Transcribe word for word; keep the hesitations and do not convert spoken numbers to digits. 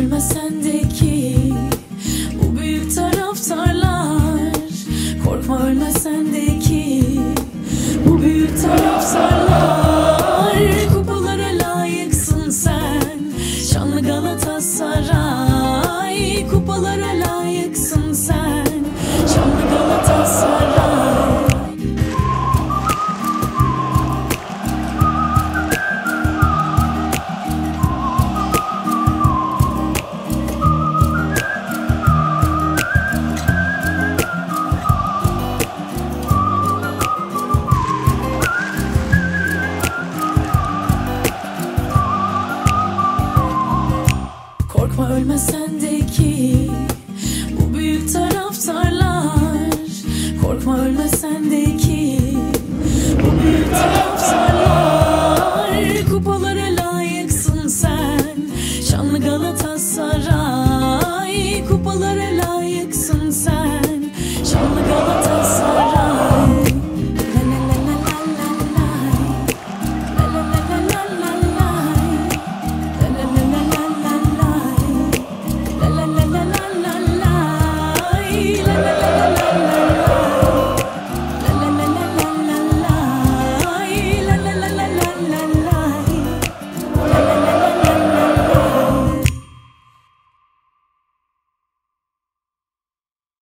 ölme sendeki bu büyük taraftarlar. Korkma ölme sendeki bu büyük taraftarlar. Kupalara layıksın sen, şanlı Galatasaray. Kupalara layıksın sen, şanlı Galatasaray. Korkma ölme sendeki bu büyük taraftarlar. Korkma ölme sendeki bu büyük taraftarlar. Kupalara layıksın sen, şanlı Galatasaray. Kupalara layıksın sen,